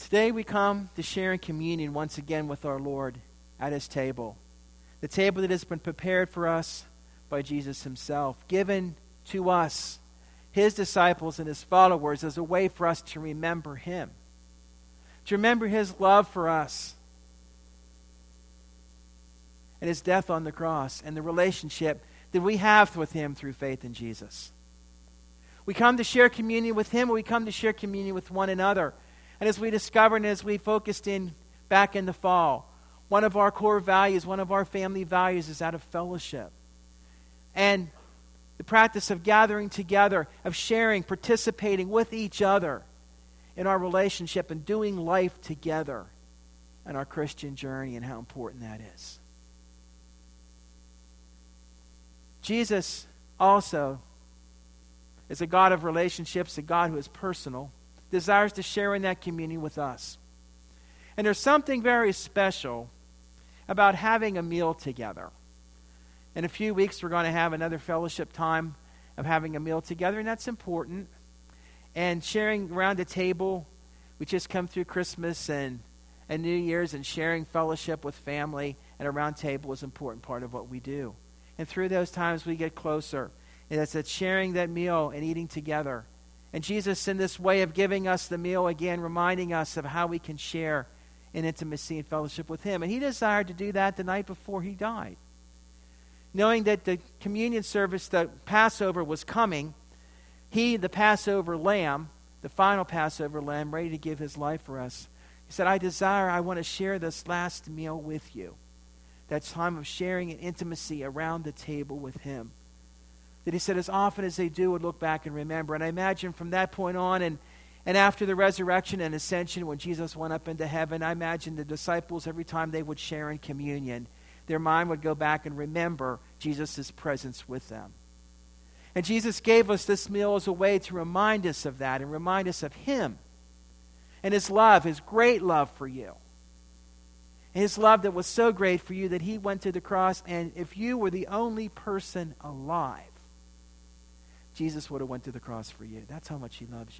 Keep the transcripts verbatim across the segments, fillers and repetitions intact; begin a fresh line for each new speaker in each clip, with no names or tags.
Today we come to share in communion once again with our Lord at his table. The table that has been prepared for us by Jesus himself, given to us, his disciples and his followers, as a way for us to remember him, to remember his love for us and his death on the cross and the relationship that we have with him through faith in Jesus. We come to share communion with him, and we come to share communion with one another. And as we discovered and as we focused in back in the fall, one of our core values, one of our family values is that of fellowship. And the practice of gathering together, of sharing, participating with each other in our relationship and doing life together in our Christian journey, and how important that is. Jesus also is a God of relationships, a God who is personal, desires to share in that communion with us. And there's something very special about having a meal together. In a few weeks, we're going to have another fellowship time of having a meal together, and that's important. And sharing around the table, we just come through Christmas and, and New Year's, and sharing fellowship with family and around table is an important part of what we do. And through those times, we get closer. And it's that sharing that meal and eating together. And Jesus, in this way of giving us the meal, again, reminding us of how we can share in intimacy and fellowship with him. And he desired to do that the night before he died. Knowing that the communion service, the Passover, was coming, he, the Passover lamb, the final Passover lamb, ready to give his life for us, he said, I desire, I want to share this last meal with you. That time of sharing and intimacy around the table with him. That he said, as often as they do, would look back and remember. And I imagine from that point on, and, and after the resurrection and ascension, when Jesus went up into heaven, I imagine the disciples, every time they would share in communion, their mind would go back and remember Jesus' presence with them. And Jesus gave us this meal as a way to remind us of that and remind us of him and his love, his great love for you. His love that was so great for you that he went to the cross, and if you were the only person alive, Jesus would have went to the cross for you. That's how much he loves you.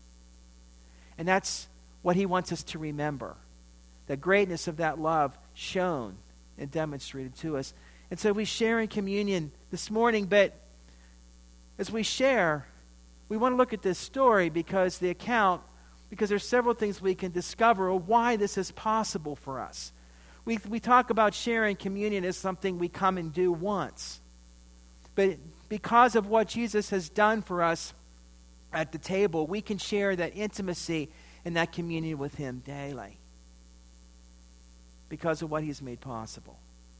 And that's what he wants us to remember. The greatness of that love shown and demonstrated to us. And so we share in communion this morning, but as we share, we want to look at this story because the account, because there's several things we can discover why this is possible for us. We, we talk about sharing communion as something we come and do once. But because of what Jesus has done for us at the table, we can share that intimacy and that communion with him daily because of what he's made possible.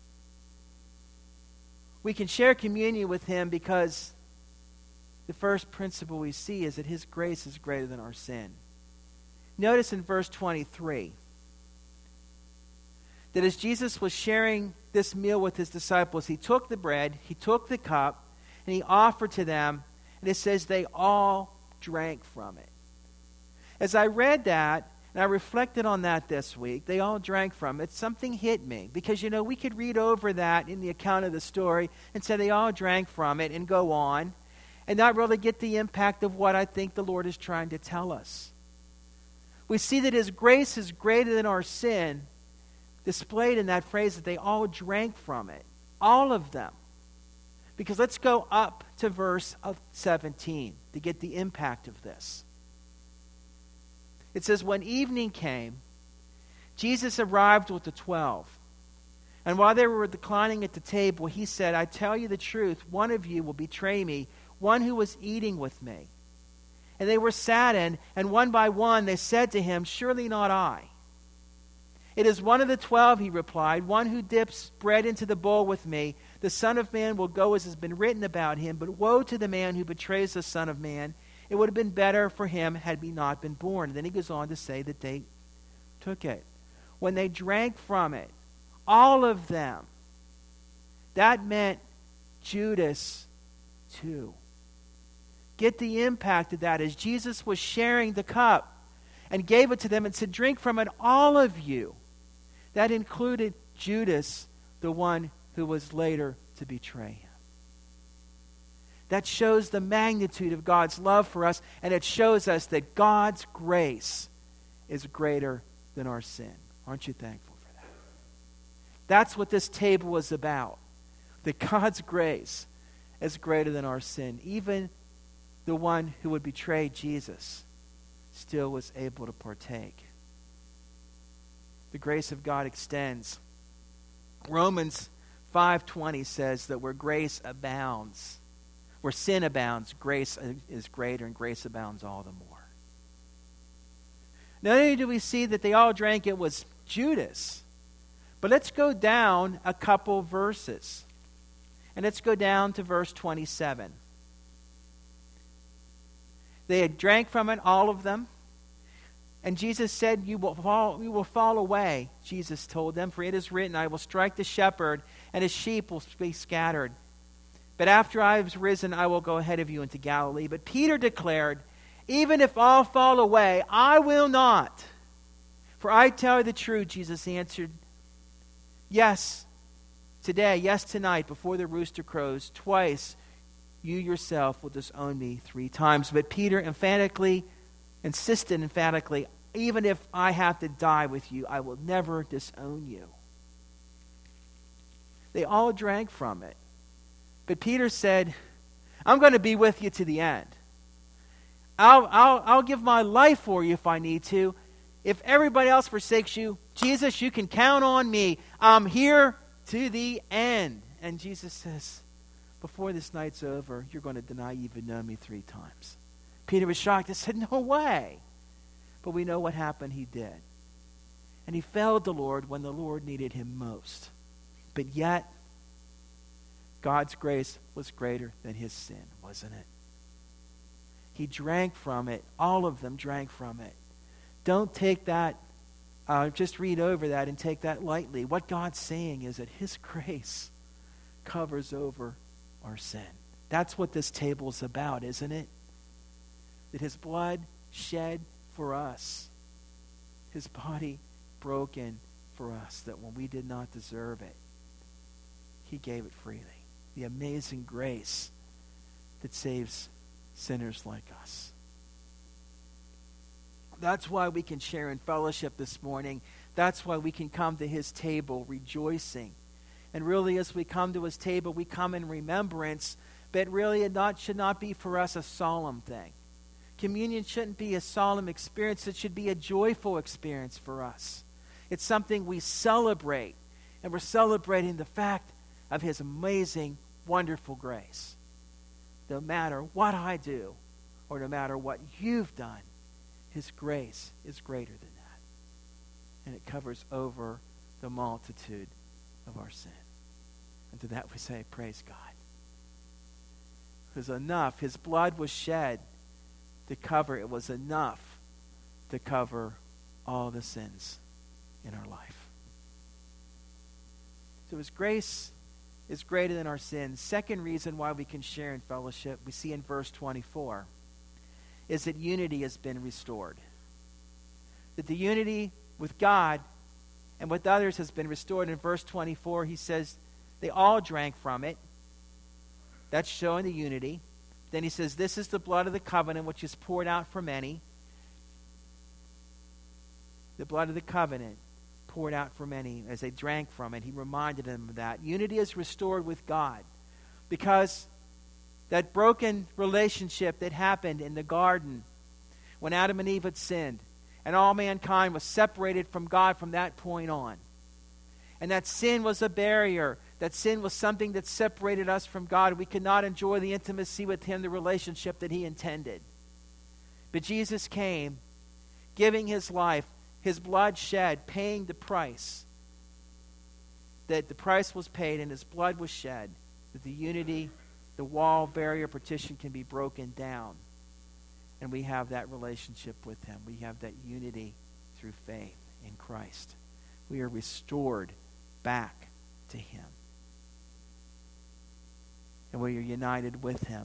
We can share communion with him because the first principle we see is that his grace is greater than our sin. Notice in verse twenty-three that as Jesus was sharing this meal with his disciples, he took the bread, he took the cup, and he offered to them, and it says they all drank from it. As I read that, and I reflected on that this week, they all drank from it, something hit me. Because, you know, we could read over that in the account of the story and say they all drank from it and go on, and not really get the impact of what I think the Lord is trying to tell us. We see that his grace is greater than our sin, displayed in that phrase that they all drank from it. All of them. Because let's go up to verse seventeen to get the impact of this. It says, when evening came, Jesus arrived with the twelve. And while they were reclining at the table, he said, I tell you the truth, one of you will betray me, one who was eating with me. And they were saddened, and one by one they said to him, surely not I. It is one of the twelve, he replied, one who dips bread into the bowl with me. The Son of Man will go as has been written about him, but woe to the man who betrays the Son of Man. It would have been better for him had he not been born. And then he goes on to say that they took it. When they drank from it, all of them, that meant Judas too. Get the impact of that as Jesus was sharing the cup and gave it to them and said, drink from it, all of you. That included Judas, the one who was later to betray him. That shows the magnitude of God's love for us, and it shows us that God's grace is greater than our sin. Aren't you thankful for that? That's what this table is about. That God's grace is greater than our sin. Even the one who would betray Jesus still was able to partake. The grace of God extends. Romans five twenty says that where grace abounds, where sin abounds, grace is greater, and grace abounds all the more. Not only do we see that they all drank, it was Judas. But let's go down a couple verses. And let's go down to verse twenty-seven. They had drank from it, all of them. And Jesus said, you will fall, you will fall away, Jesus told them, for it is written, I will strike the shepherd, and his sheep will be scattered. But after I have risen, I will go ahead of you into Galilee. But Peter declared, even if all fall away, I will not. For I tell you the truth, Jesus answered, yes, today, yes, tonight, before the rooster crows, twice you yourself will disown me three times. But Peter emphatically insisted emphatically, even if I have to die with you, I will never disown you. They all drank from it. But Peter said, I'm going to be with you to the end. I'll, I'll, I'll give my life for you if I need to. If everybody else forsakes you, Jesus, you can count on me. I'm here to the end. And Jesus says, before this night's over, you're going to deny you even know me three times. Peter was shocked and said, no way. But we know what happened. He did. And he failed the Lord when the Lord needed him most. But yet, God's grace was greater than his sin, wasn't it? He drank from it. All of them drank from it. Don't take that, uh, just read over that and take that lightly. What God's saying is that his grace covers over our sin. That's what this table is about, isn't it? That his blood shed for us, his body broken for us, that when we did not deserve it, he gave it freely. The amazing grace that saves sinners like us. That's why we can share in fellowship this morning. That's why we can come to his table rejoicing. And really, as we come to his table, we come in remembrance, but really it not, should not be for us a solemn thing. Communion shouldn't be a solemn experience. It should be a joyful experience for us. It's something we celebrate, and we're celebrating the fact of his amazing, wonderful grace. No matter what I do, or no matter what you've done, his grace is greater than that. And it covers over the multitude of our sin. And to that we say, praise God. It was enough. His blood was shed to cover. It was enough to cover all the sins in our life. So his grace is greater than our sins. Second reason why we can share in fellowship, we see in verse twenty-four, is that unity has been restored. That the unity with God and with others has been restored. In verse twenty-four, he says they all drank from it. That's showing the unity. Then he says, this is the blood of the covenant which is poured out for many. The blood of the covenant poured out for many as they drank from it. He reminded them of that. Unity is restored with God because that broken relationship that happened in the garden when Adam and Eve had sinned and all mankind was separated from God from that point on. And that sin was a barrier. That sin was something that separated us from God. We could not enjoy the intimacy with him, the relationship that he intended. But Jesus came, giving his life, his blood shed, paying the price. That the price was paid and his blood was shed. That the unity, the wall, barrier, partition can be broken down. And we have that relationship with him. We have that unity through faith in Christ. We are restored back to him. And we are united with him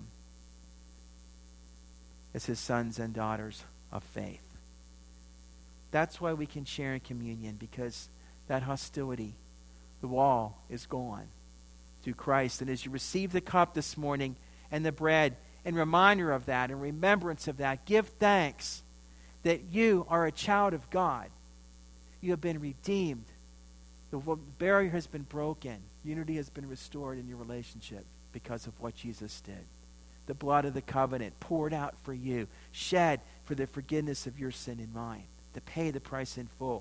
as his sons and daughters of faith. That's why we can share in communion, because that hostility, the wall, is gone through Christ. And as you receive the cup this morning and the bread, in reminder of that, in remembrance of that, give thanks that you are a child of God. You have been redeemed. The barrier has been broken. Unity has been restored in your relationship because of what Jesus did. The blood of the covenant poured out for you, shed for the forgiveness of your sin and mine, to pay the price in full.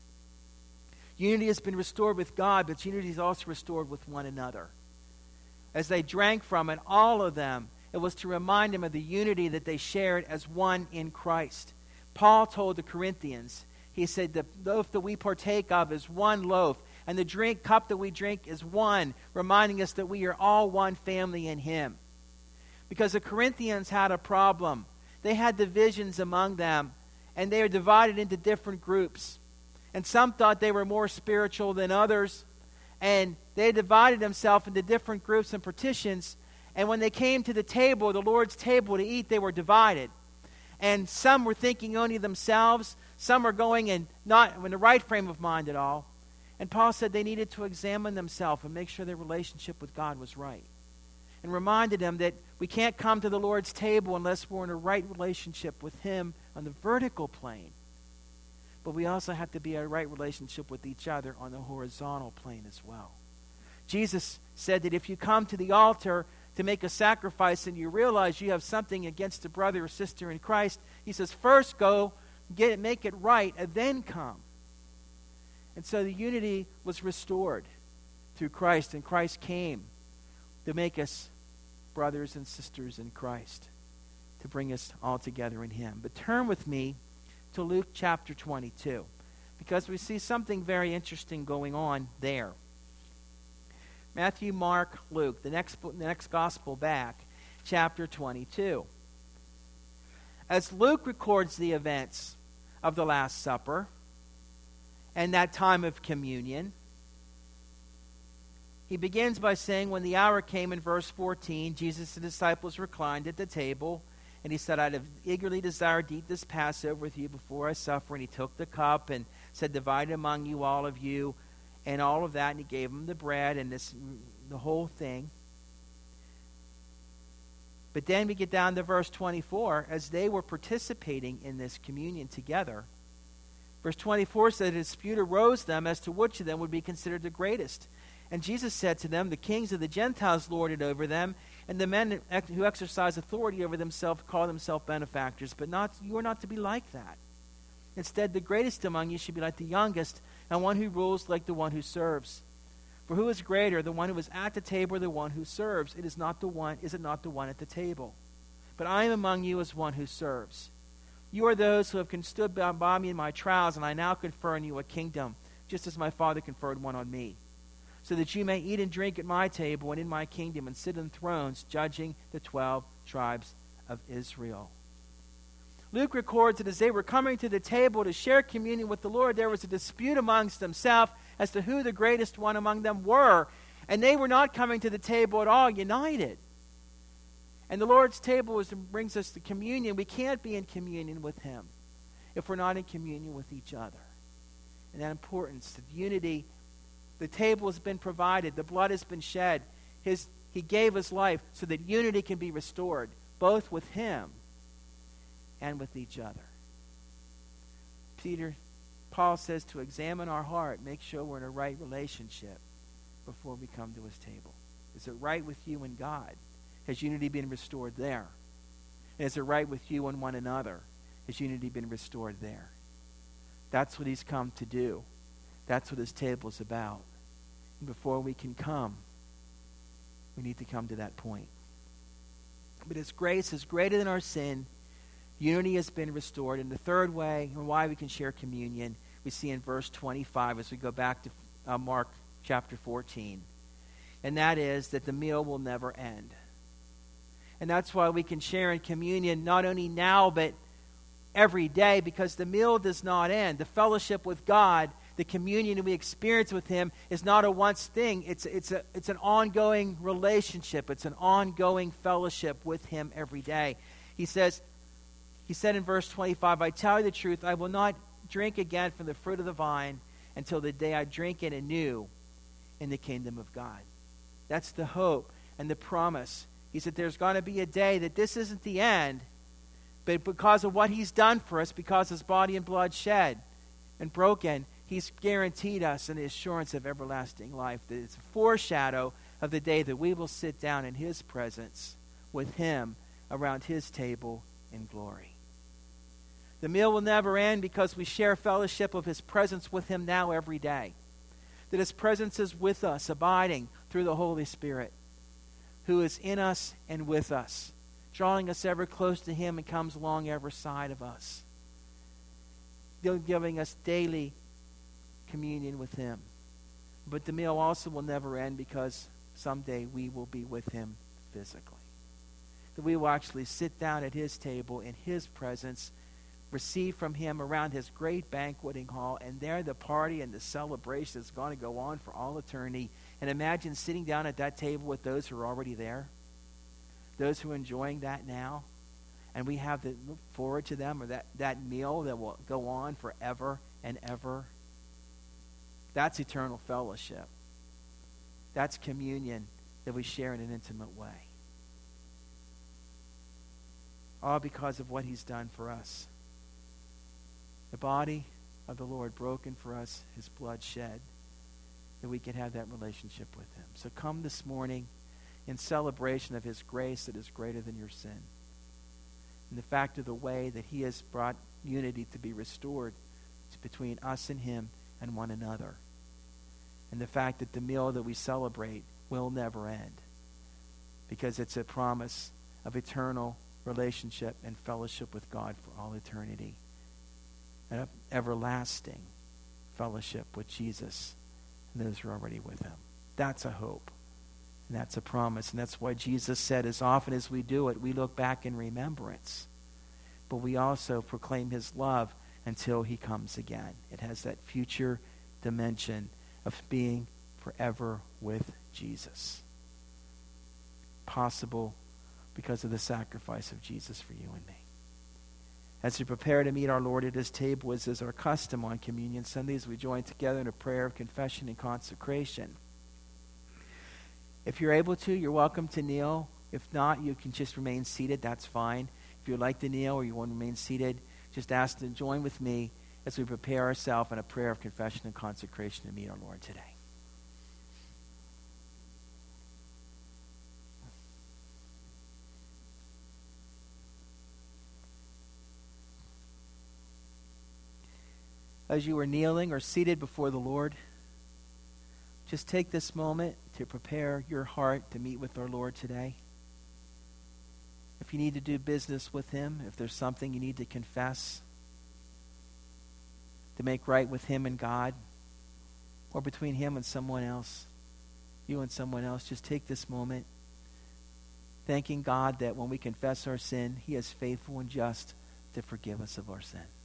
Unity has been restored with God, but unity is also restored with one another. As they drank from it, all of them, it was to remind them of the unity that they shared as one in Christ. Paul told the Corinthians, he said, the loaf that we partake of is one loaf, and the drink cup that we drink is one, reminding us that we are all one family in him. Because the Corinthians had a problem. They had divisions among them, and they were divided into different groups. And some thought they were more spiritual than others, and they divided themselves into different groups and partitions. And when they came to the table, the Lord's table to eat, they were divided. And some were thinking only of themselves. Some were going and not in the right frame of mind at all. And Paul said they needed to examine themselves and make sure their relationship with God was right. And reminded them that we can't come to the Lord's table unless we're in a right relationship with him on the vertical plane. But we also have to be in a right relationship with each other on the horizontal plane as well. Jesus said that if you come to the altar to make a sacrifice and you realize you have something against a brother or sister in Christ, he says, first go get it, make it right, and then come. And so the unity was restored through Christ, and Christ came to make us brothers and sisters in Christ, to bring us all together in him. But turn with me to Luke chapter twenty-two, because we see something very interesting going on there. Matthew, Mark, Luke, the next, the next gospel back, chapter twenty-two. As Luke records the events of the Last Supper and that time of communion, he begins by saying, when the hour came in verse fourteen, Jesus and his disciples reclined at the table, and he said, I'd have eagerly desired to eat this Passover with you before I suffer. And he took the cup and said, divide among you, all of you, and all of that. And he gave them the bread and this, the whole thing. But then we get down to verse twenty-four, as they were participating in this communion together. Verse twenty-four said, a dispute arose them as to which of them would be considered the greatest. And Jesus said to them, the kings of the Gentiles lord it over them, and the men who exercise authority over themselves call themselves benefactors. But not you are not to be like that. Instead, the greatest among you should be like the youngest, and one who rules like the one who serves. For who is greater, the one who is at the table or the one who serves? It is not the one, is it not the one at the table? But I am among you as one who serves. You are those who have stood by me in my trials, and I now confer on you a kingdom, just as my Father conferred one on me, so that you may eat and drink at my table and in my kingdom, and sit on thrones judging the twelve tribes of Israel. Luke records that as they were coming to the table to share communion with the Lord, there was a dispute amongst themselves as to who the greatest one among them were. And they were not coming to the table at all united. And the Lord's table is, brings us to communion. We can't be in communion with him if we're not in communion with each other. And that importance of unity, the table has been provided, the blood has been shed. His, he gave his life so that unity can be restored, both with him and with each other. Peter, Paul says to examine our heart, make sure we're in a right relationship before we come to his table. Is it right with you and God? Has unity been restored there? And is it right with you and one another? Has unity been restored there? That's what he's come to do. That's what his table is about. And before we can come, we need to come to that point. But his grace is greater than our sin. Unity has been restored. And the third way, and why we can share communion, we see in verse twenty-five as we go back to uh, Mark chapter fourteen. And that is that the meal will never end. And that's why we can share in communion not only now, but every day, because the meal does not end. The fellowship with God, the communion that we experience with him, is not a once thing. It's, it's, a, it's an ongoing relationship. It's an ongoing fellowship with him every day. He says, he said in verse twenty-five, I tell you the truth, I will not drink again from the fruit of the vine until the day I drink it anew in the kingdom of God. That's the hope and the promise. He said there's going to be a day that this isn't the end, But because of what he's done for us, because his body and blood shed and broken, he's guaranteed us an assurance of everlasting life. That it's a foreshadow of the day that we will sit down in his presence with him around his table in glory. The meal will never end because we share fellowship of his presence with him now every day. That his presence is with us, abiding through the Holy Spirit, who is in us and with us, drawing us ever close to him and comes along every side of us, giving us daily communion with him. But the meal also will never end because someday we will be with him physically. That we will actually sit down at his table in his presence, receive from him around his great banqueting hall, and there the party and the celebration is going to go on for all eternity. And imagine sitting down at that table with those who are already there, those who are enjoying that now, and we have to look forward to them, or that, that meal that will go on forever and ever. That's eternal fellowship. That's communion that we share in an intimate way. All because of what he's done for us. The body of the Lord broken for us, his blood shed, that we can have that relationship with him. So come this morning in celebration of his grace that is greater than your sin. And the fact of the way that he has brought unity to be restored between us and him and one another. And the fact that the meal that we celebrate will never end, because it's a promise of eternal relationship and fellowship with God for all eternity. An everlasting fellowship with Jesus and those who are already with him. That's a hope. And that's a promise. And that's why Jesus said, as often as we do it, we look back in remembrance. But we also proclaim his love until he comes again. It has that future dimension of being forever with Jesus. Possible because of the sacrifice of Jesus for you and me. As we prepare to meet our Lord at his table, as is our custom on Communion Sundays, we join together in a prayer of confession and consecration. If you're able to, you're welcome to kneel. If not, you can just remain seated. That's fine. If you'd like to kneel or you want to remain seated, just ask to join with me as we prepare ourselves in a prayer of confession and consecration to meet our Lord today. As you are kneeling or seated before the Lord, just take this moment to prepare your heart to meet with our Lord today. If you need to do business with him, if there's something you need to confess, to make right with him and God, or between him and someone else, you and someone else, just take this moment, thanking God that when we confess our sin, he is faithful and just to forgive us of our sin.